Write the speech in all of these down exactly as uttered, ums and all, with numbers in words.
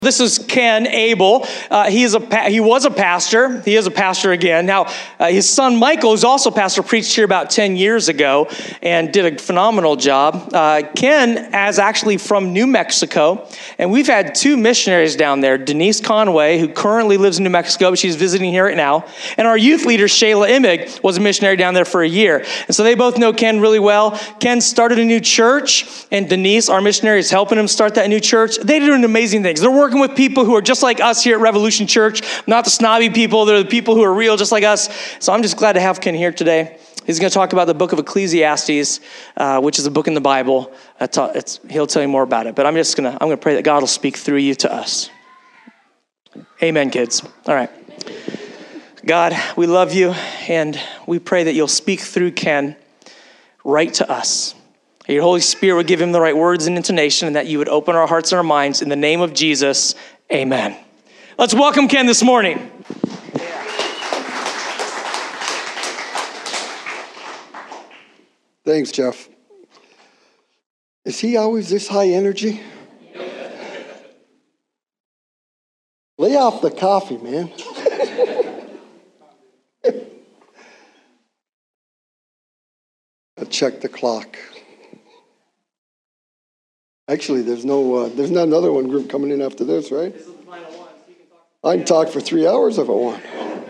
This is Ken Abel. Uh, he is a pa- he was a pastor. He is a pastor again. Now, uh, his son Michael is also a pastor, preached here about ten years ago and did a phenomenal job. Uh, Ken is actually from New Mexico, and we've had two missionaries down there, Denise Conway, who currently lives in New Mexico, but she's visiting here right now, and our youth leader, Shayla Imig, was a missionary down there for a year. And so they both know Ken really well. Ken started a new church, and Denise, our missionary, is helping him start that new church. They're doing amazing things. They're working with people who are just like us here at Revolution Church, not the snobby people. They're the people who are real, just like us. So I'm just glad to have Ken here today. He's going to talk about the book of Ecclesiastes, uh, which is a book in the Bible. It's, he'll tell you more about it. But I'm just going to I'm going to pray that God will speak through you to us. Amen, kids. All right. God, we love you, and we pray that you'll speak through Ken right to us. Your Holy Spirit would give him the right words and intonation, and that you would open our hearts and our minds. In the name of Jesus, amen. Let's welcome Ken this morning. Thanks, Jeff. Is he always this high energy? Lay off the coffee, man. I'll check the clock. Actually, there's no, uh, there's not another one group coming in after this, right? This is the final one. So you can talk I can talk for three hours if I want.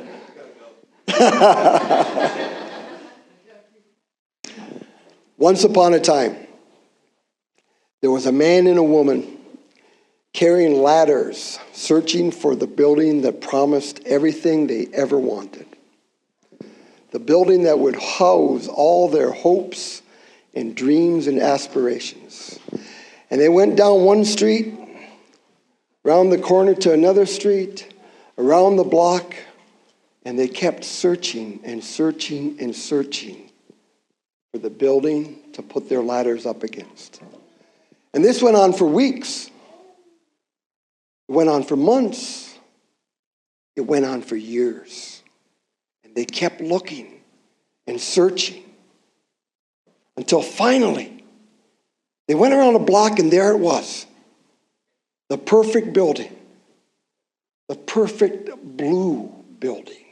Once upon a time, there was a man and a woman carrying ladders, searching for the building that promised everything they ever wanted. The building that would house all their hopes and dreams and aspirations. And they went down one street, around the corner to another street, around the block, and they kept searching and searching and searching for the building to put their ladders up against. And this went on for weeks. It went on for months. It went on for years. And they kept looking and searching until finally they went around a block, and there it was. The perfect building. The perfect blue building.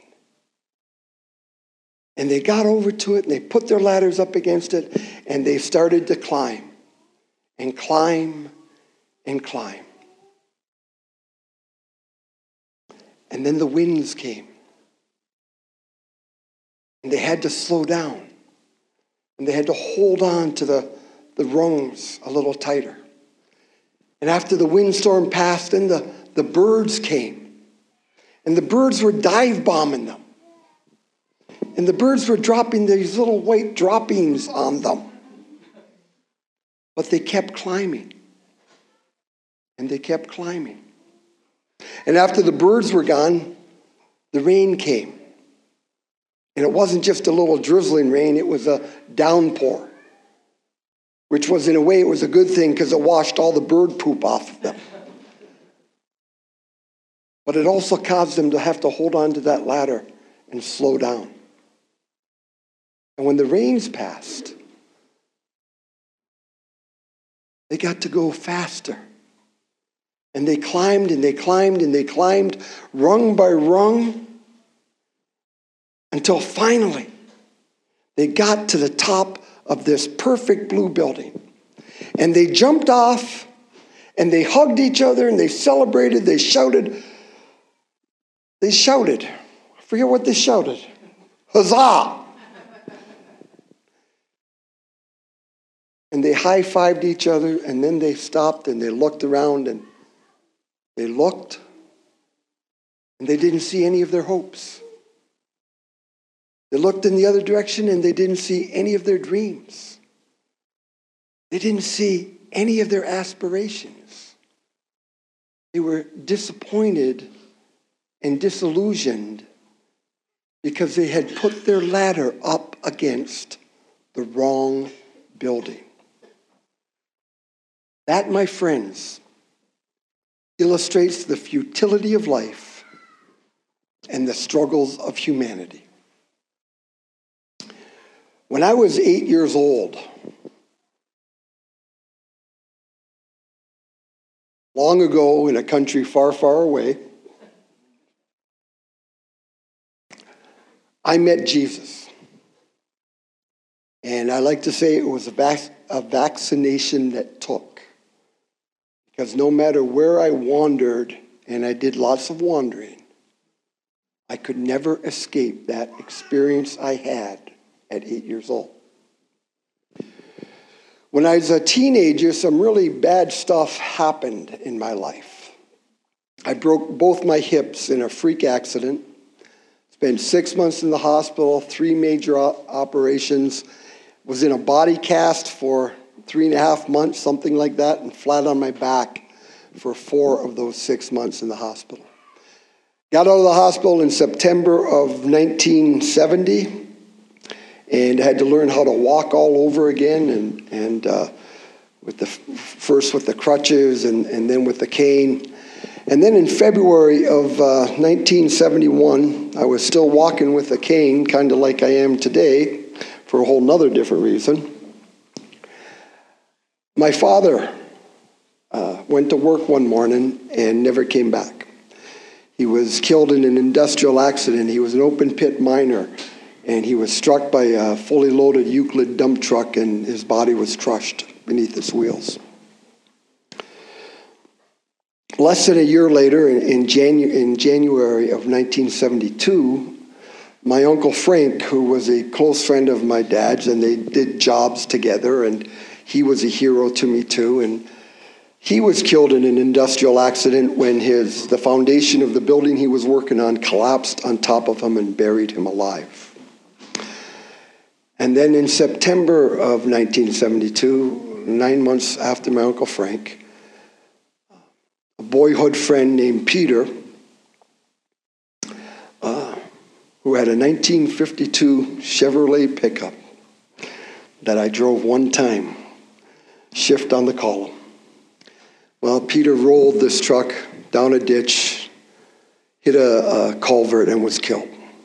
And they got over to it, and they put their ladders up against it, and they started to climb. And climb and climb. And then the winds came. And they had to slow down. And they had to hold on to the the rungs a little tighter. And after the windstorm passed, then the, the birds came. And the birds were dive bombing them. And the birds were dropping these little white droppings on them. But they kept climbing. And they kept climbing. And after the birds were gone, the rain came. And it wasn't just a little drizzling rain, it was a downpour. Which was, in a way, it was a good thing because it washed all the bird poop off of them. But it also caused them to have to hold on to that ladder and slow down. And when the rains passed, they got to go faster. And they climbed and they climbed and they climbed rung by rung until finally they got to the top of this perfect blue building. And they jumped off, and they hugged each other, and they celebrated, they shouted. They shouted. I forget what they shouted. Huzzah! And they high-fived each other, and then they stopped, and they looked around, and they looked, and they didn't see any of their hopes. They looked in the other direction, and they didn't see any of their dreams. They didn't see any of their aspirations. They were disappointed and disillusioned because they had put their ladder up against the wrong building. That, my friends, illustrates the futility of life and the struggles of humanity. When I was eight years old, long ago in a country far, far away, I met Jesus. And I like to say it was a, vac- a vaccination that took. Because no matter where I wandered, and I did lots of wandering, I could never escape that experience I had at eight years old. When I was a teenager, some really bad stuff happened in my life. I broke both my hips in a freak accident, spent six months in the hospital, three major op- operations, was in a body cast for three and a half months, something like that, and flat on my back for four of those six months in the hospital. Got out of the hospital in September of nineteen seventy, and had to learn how to walk all over again, and, and uh, with the first with the crutches and, and then with the cane. And then in February of uh, nineteen seventy-one, I was still walking with a cane, kind of like I am today, for a whole nother different reason. My father uh, went to work one morning and never came back. He was killed in an industrial accident. He was an open pit miner, and he was struck by a fully loaded Euclid dump truck, and his body was crushed beneath its wheels. Less than a year later, in, in, Janu- in January of nineteen seventy-two, my Uncle Frank, who was a close friend of my dad's, and they did jobs together, and he was a hero to me too, and he was killed in an industrial accident when his the foundation of the building he was working on collapsed on top of him and buried him alive. And then in September of nineteen seventy-two, nine months after my Uncle Frank, a boyhood friend named Peter, uh, who had a nineteen fifty-two Chevrolet pickup that I drove one time, shift on the column. Well, Peter rolled this truck down a ditch, hit a, a culvert, and was killed.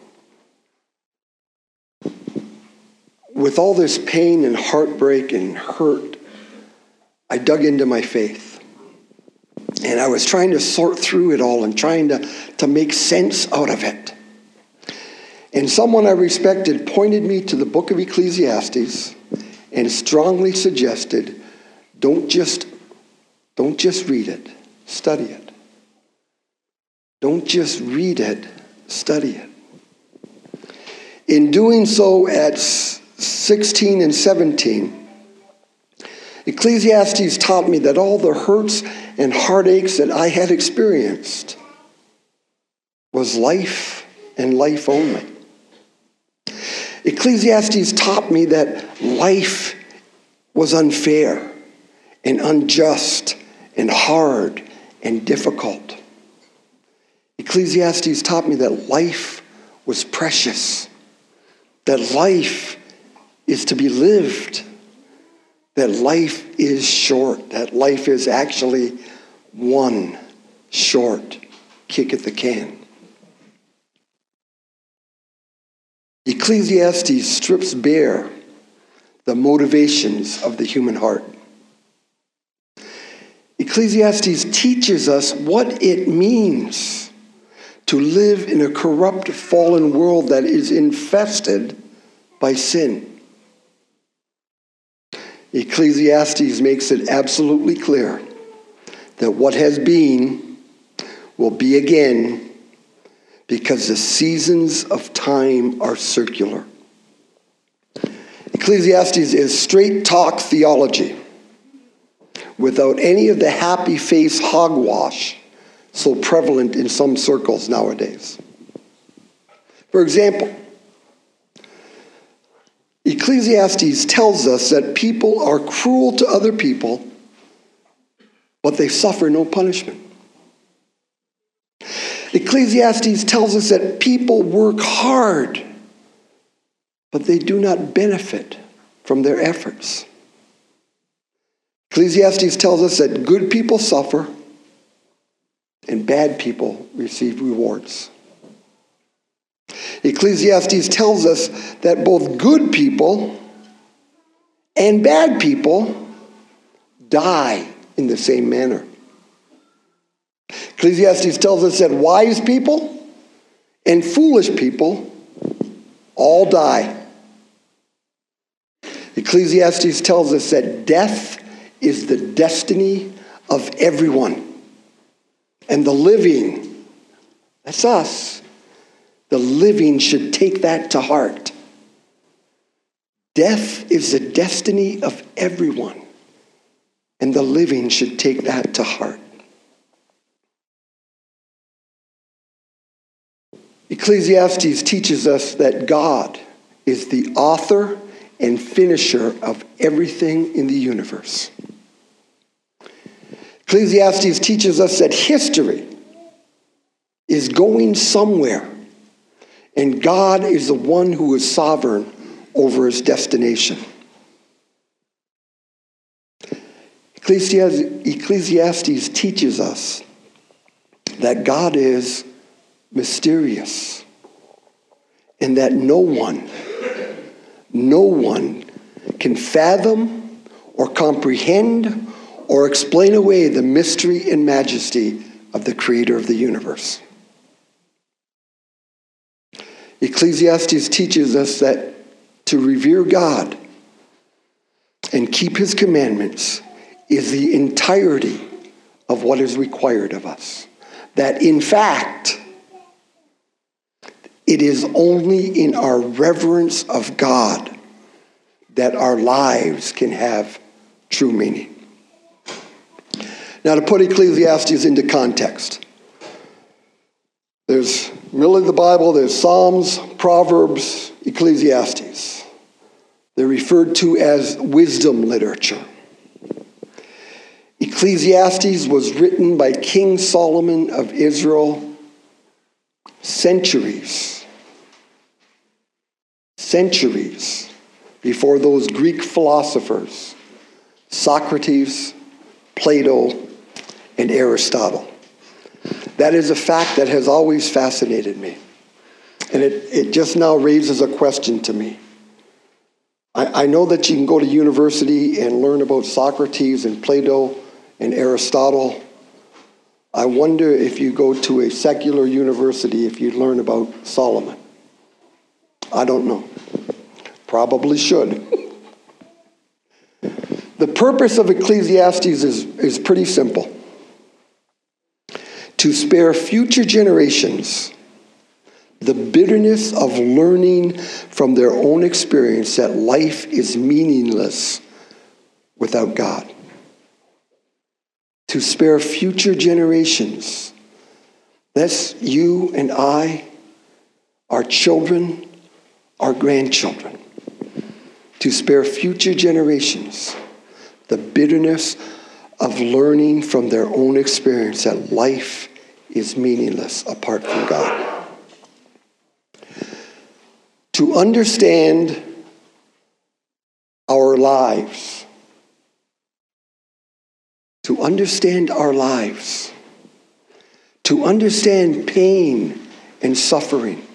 With all this pain and heartbreak and hurt, I dug into my faith. And I was trying to sort through it all and trying to, to make sense out of it. And someone I respected pointed me to the book of Ecclesiastes and strongly suggested, don't just, don't just read it, study it. Don't just read it, study it. In doing so at sixteen and seventeen, Ecclesiastes taught me that all the hurts and heartaches that I had experienced was life and life only. Ecclesiastes taught me that life was unfair and unjust and hard and difficult. Ecclesiastes taught me that life was precious, that life is to be lived, that life is short, that life is actually one short kick at the can. Ecclesiastes strips bare the motivations of the human heart. Ecclesiastes teaches us what it means to live in a corrupt, fallen world that is infested by sin. Ecclesiastes makes it absolutely clear that what has been will be again, because the seasons of time are circular. Ecclesiastes is straight talk theology without any of the happy face hogwash so prevalent in some circles nowadays. For example, Ecclesiastes tells us that people are cruel to other people, but they suffer no punishment. Ecclesiastes tells us that people work hard, but they do not benefit from their efforts. Ecclesiastes tells us that good people suffer and bad people receive rewards. Ecclesiastes tells us that both good people and bad people die in the same manner. Ecclesiastes tells us that wise people and foolish people all die. Ecclesiastes tells us that death is the destiny of everyone. And the living, that's us, the living should take that to heart. Death is the destiny of everyone. And the living should take that to heart. Ecclesiastes teaches us that God is the author and finisher of everything in the universe. Ecclesiastes teaches us that history is going somewhere, and God is the one who is sovereign over his destination. Ecclesiastes teaches us that God is mysterious and that no one, no one can fathom or comprehend or explain away the mystery and majesty of the Creator of the universe. Ecclesiastes teaches us that to revere God and keep his commandments is the entirety of what is required of us. That in fact, it is only in our reverence of God that our lives can have true meaning. Now, to put Ecclesiastes into context, there's middle of the Bible, there's Psalms, Proverbs, Ecclesiastes. They're referred to as wisdom literature. Ecclesiastes was written by King Solomon of Israel centuries, centuries before those Greek philosophers, Socrates, Plato, and Aristotle. That is a fact that has always fascinated me. And it, it just now raises a question to me. I, I know that you can go to university and learn about Socrates and Plato and Aristotle. I wonder if you go to a secular university if you learn about Solomon. I don't know. Probably should. The purpose of Ecclesiastes is, is pretty simple. To spare future generations the bitterness of learning from their own experience that life is meaningless without God. To spare future generations, that's you and I, our children, our grandchildren. To spare future generations the bitterness of learning from their own experience that life is meaningless apart from God. To understand our lives, to understand our lives, to understand pain and suffering,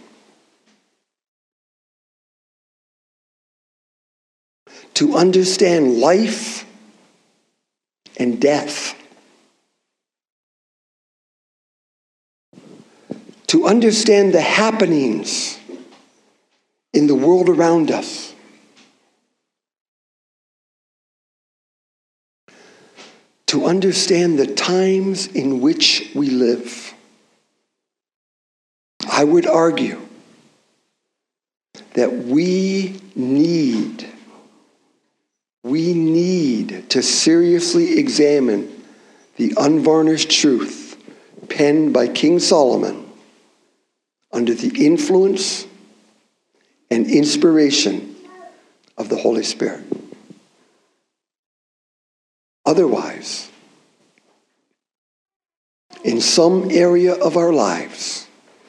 to understand life and death, to understand the happenings in the world around us, to understand the times in which we live. I would argue that we need, we need to seriously examine the unvarnished truth penned by King Solomon under the influence and inspiration of the Holy Spirit. Otherwise, in some area of our lives,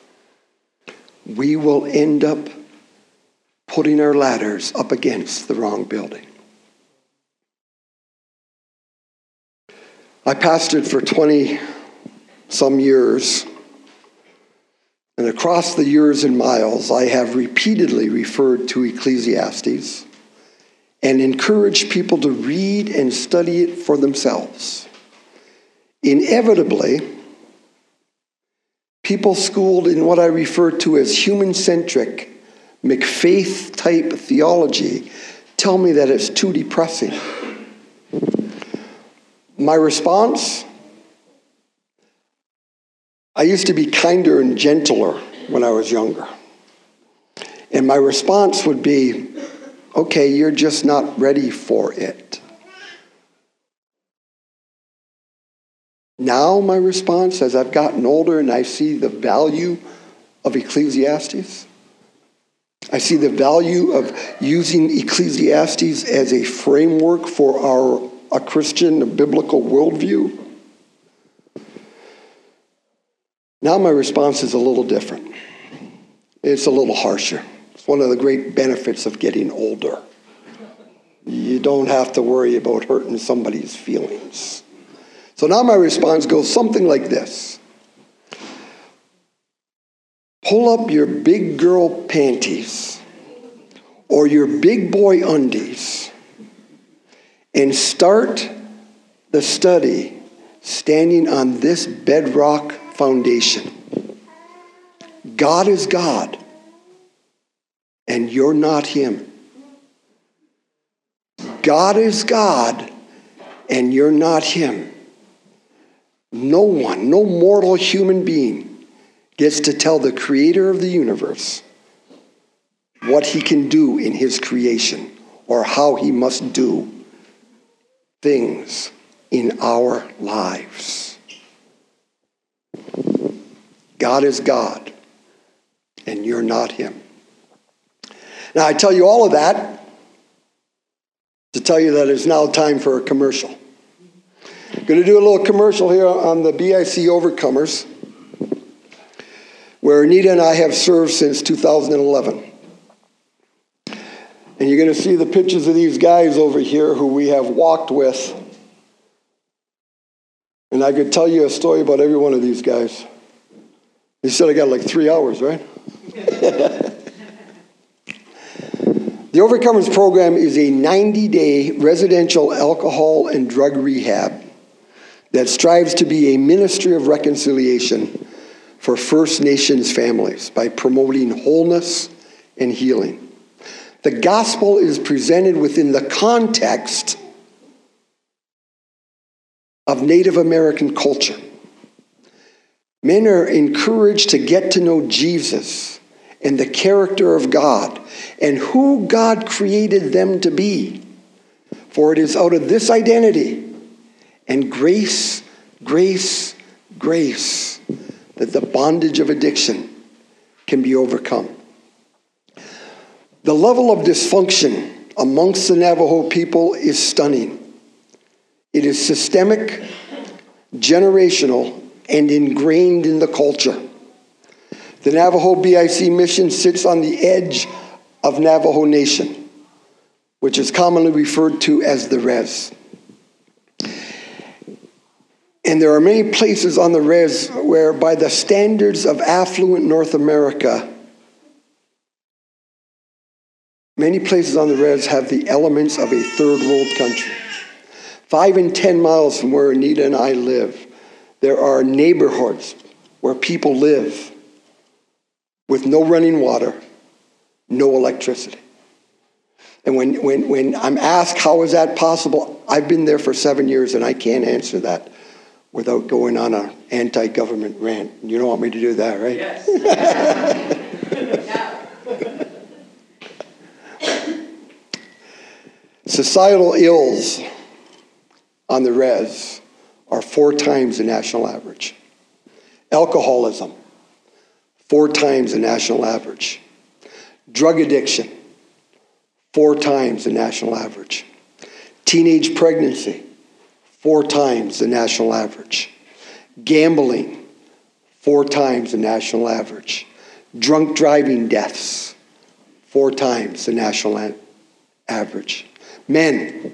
we will end up putting our ladders up against the wrong building. I pastored for twenty some years, and across the years and miles, I have repeatedly referred to Ecclesiastes and encouraged people to read and study it for themselves. Inevitably, people schooled in what I refer to as human-centric, McFaith-type theology tell me that it's too depressing. My response? I used to be kinder and gentler when I was younger. And my response would be, okay, you're just not ready for it. Now my response, as I've gotten older and I see the value of Ecclesiastes, I see the value of using Ecclesiastes as a framework for our a Christian, a biblical worldview. Now my response is a little different. It's a little harsher. It's one of the great benefits of getting older. You don't have to worry about hurting somebody's feelings. So now my response goes something like this. Pull up your big girl panties or your big boy undies and start the study standing on this bedrock foundation. God is God, and you're not him. God is God, and you're not him. No one, no mortal human being gets to tell the creator of the universe what he can do in his creation or how he must do things in our lives. God is God, and you're not him. Now, I tell you all of that to tell you that it's now time for a commercial. I'm going to do a little commercial here on the B I C Overcomers, where Anita and I have served since two thousand eleven. And you're going to see the pictures of these guys over here who we have walked with. And I could tell you a story about every one of these guys. You said I got like three hours, right? The Overcomers program is a ninety-day residential alcohol and drug rehab that strives to be a ministry of reconciliation for First Nations families by promoting wholeness and healing. The gospel is presented within the context of Native American culture. Men are encouraged to get to know Jesus and the character of God and who God created them to be. For it is out of this identity and grace, grace, grace that the bondage of addiction can be overcome. The level of dysfunction amongst the Navajo people is stunning. It is systemic, generational, and ingrained in the culture. The Navajo B I C mission sits on the edge of Navajo Nation, which is commonly referred to as the Res. And there are many places on the Res where, by the standards of affluent North America, many places on the Res have the elements of a third world country. Five and ten miles from where Anita and I live, there are neighborhoods where people live with no running water, no electricity. And when, when, when I'm asked, how is that possible? I've been there for seven years and I can't answer that without going on an anti-government rant. You don't want me to do that, right? Yes. Societal ills on the Res are four times the national average. Alcoholism, four times the national average. Drug addiction, four times the national average. Teenage pregnancy, four times the national average. Gambling, four times the national average. Drunk driving deaths, four times the national a- average. Men,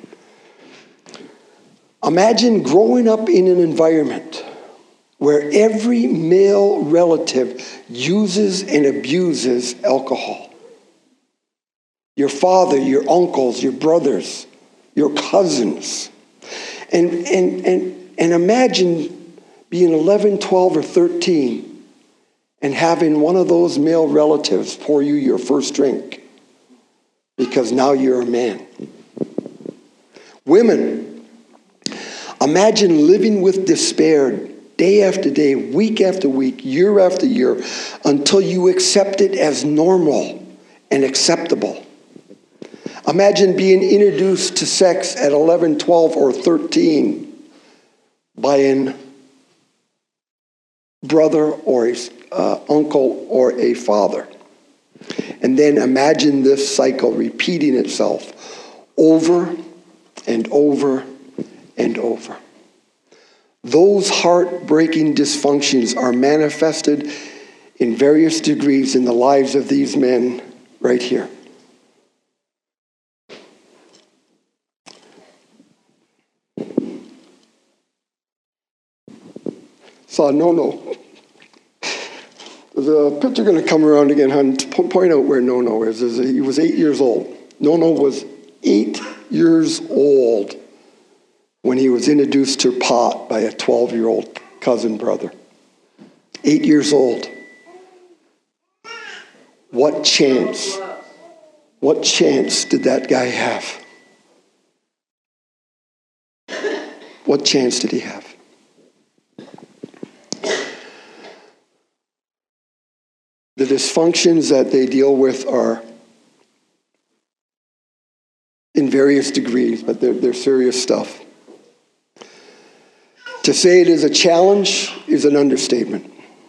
imagine growing up in an environment where every male relative uses and abuses alcohol. Your father, your uncles, your brothers, your cousins. And, and, and, and imagine being eleven, twelve, or thirteen and having one of those male relatives pour you your first drink because now you're a man. Women, imagine living with despair day after day, week after week, year after year, until you accept it as normal and acceptable. Imagine being introduced to sex at eleven, twelve, or thirteen by an brother or a uh, uncle or a father. And then imagine this cycle repeating itself over and over and over. Those heartbreaking dysfunctions are manifested in various degrees in the lives of these men right here. Saw No-No. There's a picture going to come around again, hon, to point out where No-No is. He was eight years old. No-No was eight years old when he was introduced to pot by a twelve-year-old cousin brother. Eight years old. What chance? What chance did that guy have? What chance did he have? The dysfunctions that they deal with are in various degrees, but they're, they're serious stuff. To say it is a challenge is an understatement.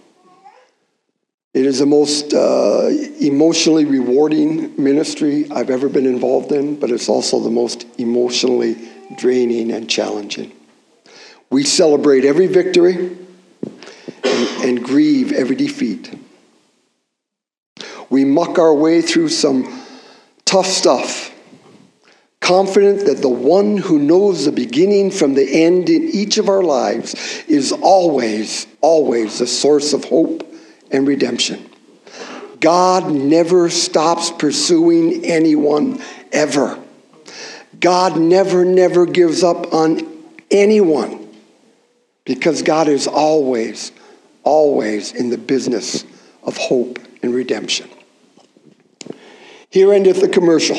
It is the most uh, emotionally rewarding ministry I've ever been involved in, but it's also the most emotionally draining and challenging. We celebrate every victory and, and grieve every defeat. We muck our way through some tough stuff, confident that the one who knows the beginning from the end in each of our lives is always, always the source of hope and redemption. God never stops pursuing anyone, ever. God never, never gives up on anyone, because God is always, always in the business of hope and redemption. Here endeth the commercial.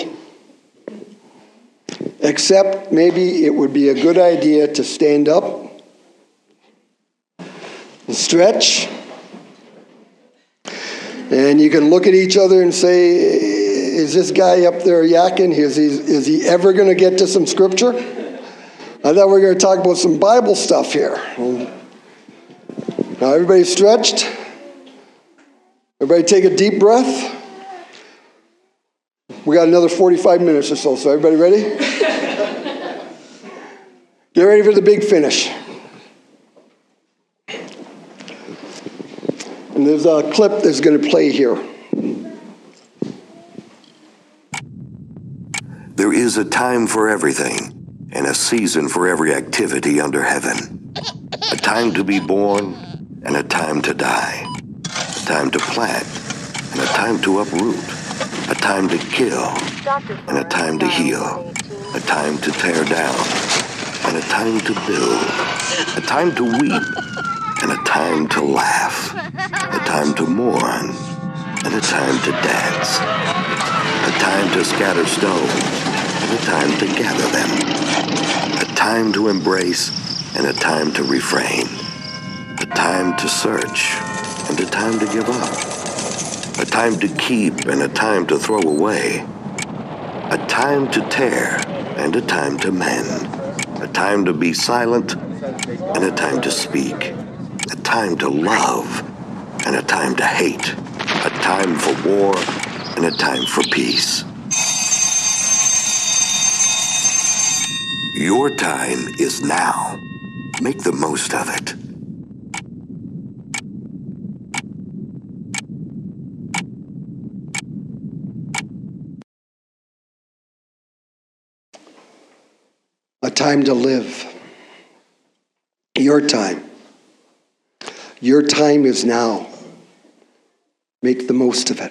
Except maybe it would be a good idea to stand up and stretch. And you can look at each other and say, is this guy up there yakking? Is he, is he ever going to get to some scripture? I thought we were going to talk about some Bible stuff here. Now everybody stretched. Everybody take a deep breath. We got another forty-five minutes or so, so everybody ready? Get ready for the big finish. And there's a clip that's going to play here. There is a time for everything, and a season for every activity under heaven. A time to be born, and a time to die. A time to plant, and a time to uproot. A time to kill, and a time to heal. A time to tear down, and a time to build. A time to weep, and a time to laugh. A time to mourn, and a time to dance. A time to scatter stones, and a time to gather them. A time to embrace, and a time to refrain. A time to search, and a time to give up. A time to keep and a time to throw away. A time to tear and a time to mend. A time to be silent and a time to speak. A time to love and a time to hate. A time for war and a time for peace. Your time is now. Make the most of it. A time to live. Your time. Your time is now. Make the most of it.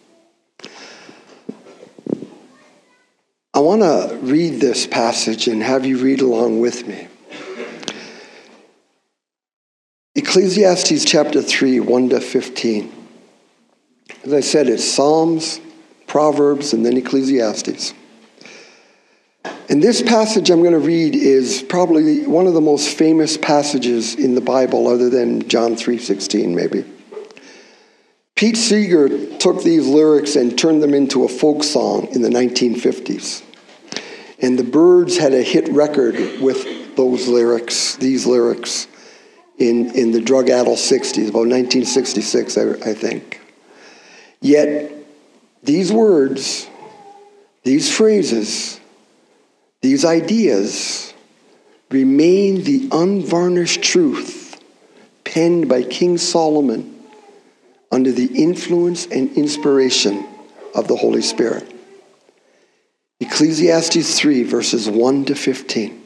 I want to read this passage and have you read along with me. It Ecclesiastes chapter three, one to fifteen. As I said, it's Psalms, Proverbs, and then Ecclesiastes. And this passage I'm going to read is probably one of the most famous passages in the Bible, other than John three sixteen, maybe. Pete Seeger took these lyrics and turned them into a folk song in the nineteen fifties. And the Byrds had a hit record with those lyrics, these lyrics, in, in the drug-addled sixties, about nineteen sixty-six, I, I think. Yet, these words, these phrases, these ideas remain the unvarnished truth penned by King Solomon under the influence and inspiration of the Holy Spirit. Ecclesiastes three, verses one to fifteen.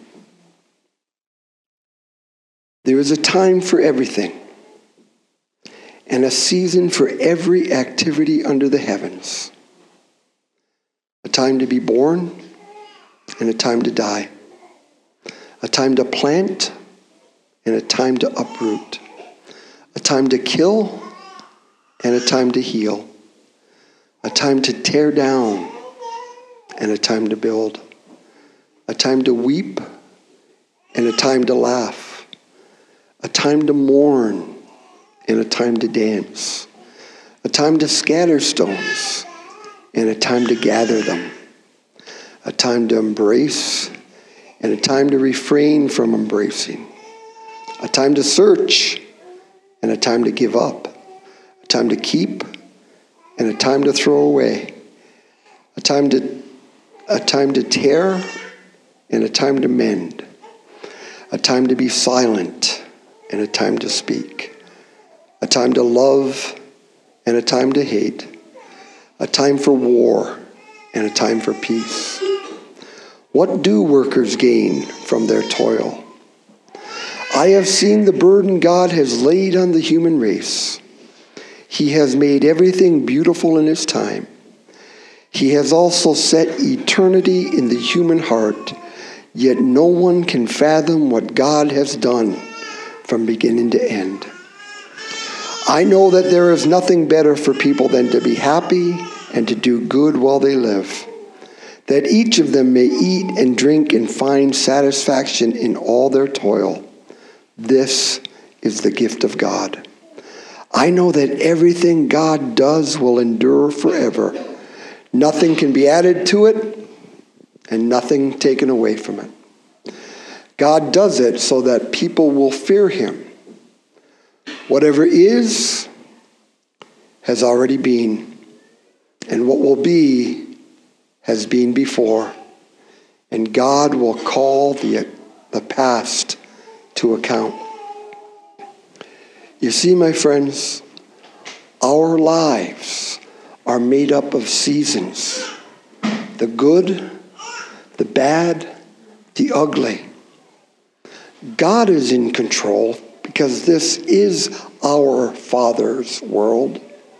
There is a time for everything, and a season for every activity under the heavens. A time to be born, and a time to die. A time to plant, and a time to uproot. A time to kill, and a time to heal. A time to tear down, and a time to build. A time to weep, and a time to laugh. A time to mourn, and a time to dance. A time to scatter stones, and a time to gather them. A time to embrace, and a time to refrain from embracing. A time to search, and a time to give up. A time to keep, and a time to throw away. A time to a time to tear, and a time to mend. A time to be silent, and a time to speak. A time to love, and a time to hate. A time for war, and a time for peace. What do workers gain from their toil? I have seen the burden God has laid on the human race. He has made everything beautiful in his time. He has also set eternity in the human heart, yet no one can fathom what God has done from beginning to end. I know that there is nothing better for people than to be happy and to do good while they live, that each of them may eat and drink and find satisfaction in all their toil. This is the gift of God. I know that everything God does will endure forever. Nothing can be added to it, and nothing taken away from it. God does it so that people will fear him. Whatever is, has already been, and what will be, has been before. And God will call the, the past to account. You see, my friends, our lives are made up of seasons. The good, the bad, the ugly. God is in control because this is our Father's world.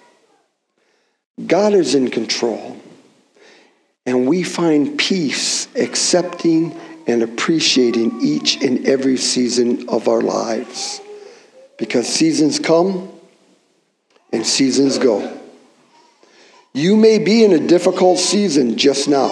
God is in control. And we find peace accepting and appreciating each and every season of our lives. Because seasons come and seasons go. You may be in a difficult season just now,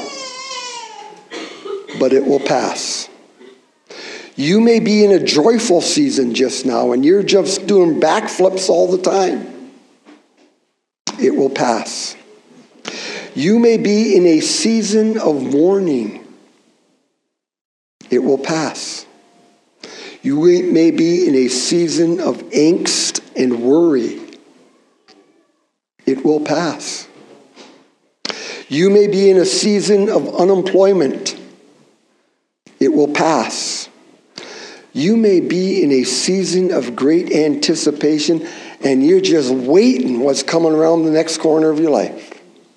but it will pass. You may be in a joyful season just now, and you're just doing backflips all the time. It will pass. You may be in a season of mourning. It will pass. You may be in a season of angst and worry. It will pass. You may be in a season of unemployment. It will pass. You may be in a season of great anticipation, and you're just waiting what's coming around the next corner of your life.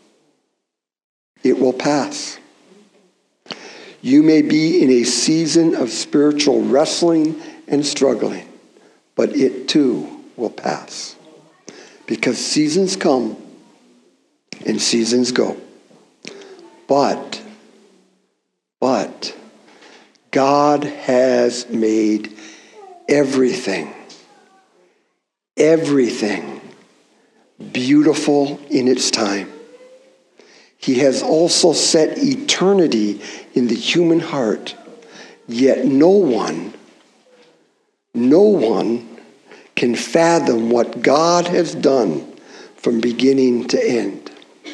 It will pass. You may be in a season of spiritual wrestling and struggling, but it too will pass. Because seasons come and seasons go. But, but, God has made everything, everything beautiful in its time. He has also set eternity in the human heart, yet no one, no one can fathom what God has done from beginning to end.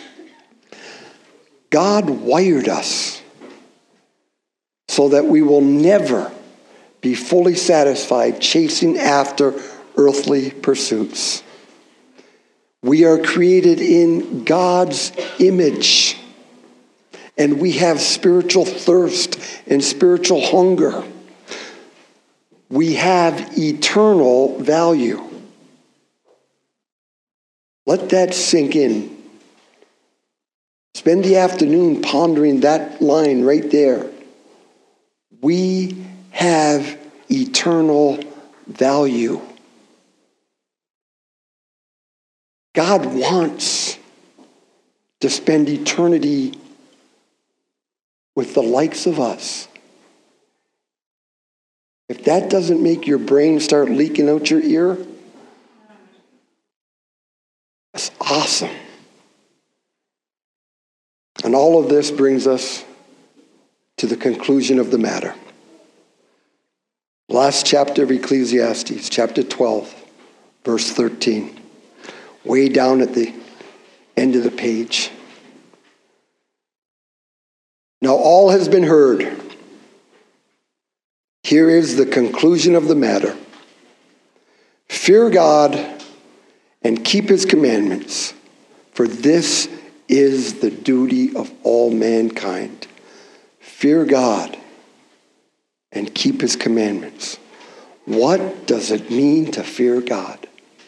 God wired us so that we will never be fully satisfied chasing after earthly pursuits. We are created in God's image, and we have spiritual thirst and spiritual hunger. We have eternal value. Let that sink in. Spend the afternoon pondering that line right there. We have eternal value. God wants to spend eternity with the likes of us. If that doesn't make your brain start leaking out your ear, that's awesome. And all of this brings us to the conclusion of the matter. Last chapter of Ecclesiastes, chapter twelve, verse thirteen. Way down at the end of the page. Now all has been heard. Here is the conclusion of the matter. Fear God and keep his commandments, for this is the duty of all mankind. Fear God and keep his commandments. What does it mean to fear God?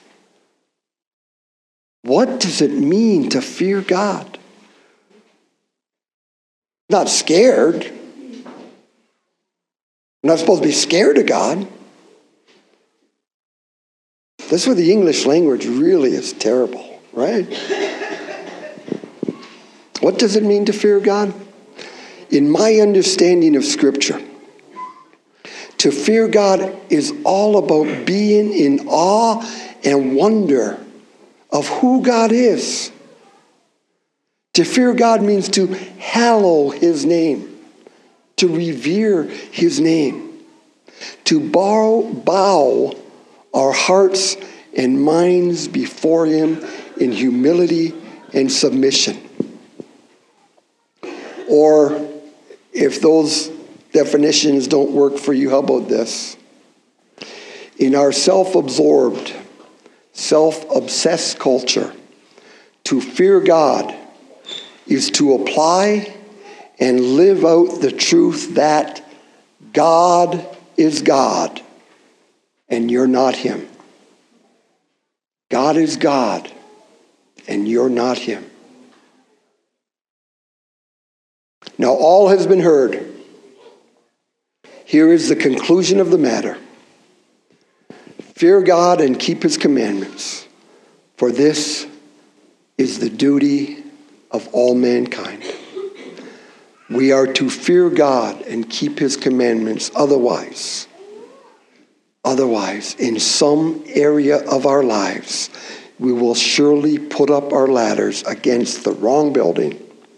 What does it mean to fear God? Not scared. I'm not supposed to be scared of God. That's where the English language really is terrible, right? What does it mean to fear God? In my understanding of Scripture, to fear God is all about being in awe and wonder of who God is. To fear God means to hallow his name, to revere his name, to bow, bow our hearts and minds before him in humility and submission. Or if those definitions don't work for you, how about this? In our self-absorbed, self-obsessed culture, to fear God is to apply and live out the truth that God is God and you're not him. God is God and you're not him. Now all has been heard. Here is the conclusion of the matter. Fear God and keep his commandments, for this is the duty of all mankind. We are to fear God and keep his commandments. Otherwise, otherwise, in some area of our lives, we will surely put up our ladders against the wrong building.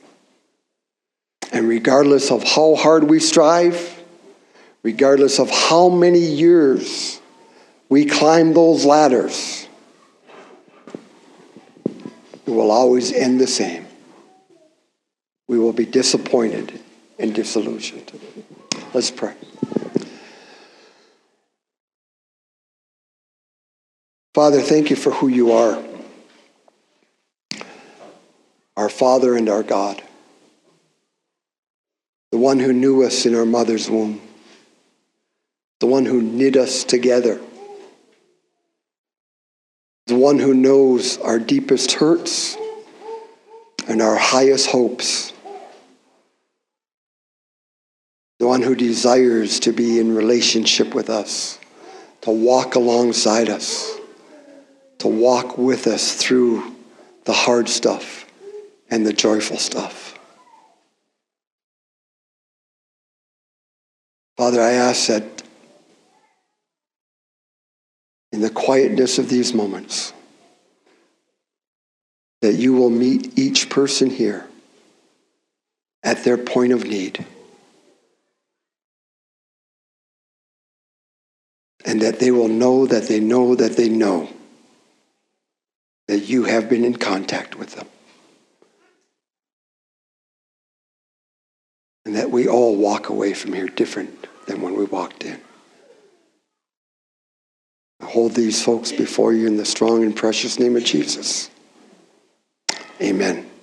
And regardless of how hard we strive, regardless of how many years we climb those ladders, it will always end the same. We will be disappointed and disillusioned. Let's pray. Father, thank you for who you are, our Father and our God, the one who knew us in our mother's womb, the one who knit us together, the one who knows our deepest hurts and our highest hopes, the one who desires to be in relationship with us, to walk alongside us, to walk with us through the hard stuff and the joyful stuff. Father, I ask that in the quietness of these moments, that you will meet each person here at their point of need. And that they will know that they know that they know that you have been in contact with them. And that we all walk away from here different than when we walked in. I hold these folks before you in the strong and precious name of Jesus. Amen.